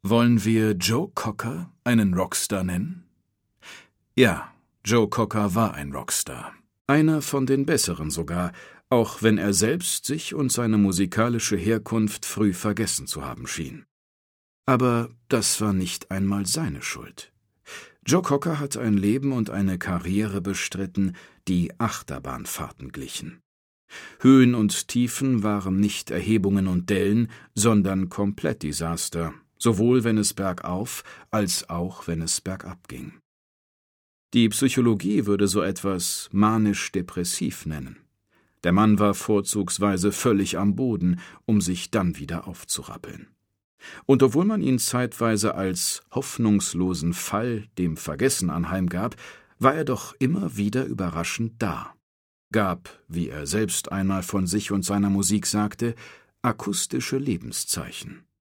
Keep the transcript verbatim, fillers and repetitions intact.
Wollen wir Joe Cocker einen Rockstar nennen? Ja, Joe Cocker war ein Rockstar. Einer von den Besseren sogar, auch wenn er selbst sich und seine musikalische Herkunft früh vergessen zu haben schien. Aber das war nicht einmal seine Schuld. Joe Cocker hat ein Leben und eine Karriere bestritten, die Achterbahnfahrten glichen. Höhen und Tiefen waren nicht Erhebungen und Dellen, sondern Komplettdesaster, sowohl wenn es bergauf als auch wenn es bergab ging. Die Psychologie würde so etwas manisch-depressiv nennen. Der Mann war vorzugsweise völlig am Boden, um sich dann wieder aufzurappeln. Und obwohl man ihn zeitweise als hoffnungslosen Fall dem Vergessen anheimgab, war er doch immer wieder überraschend da, gab, wie er selbst einmal von sich und seiner Musik sagte, akustische Lebenszeichen.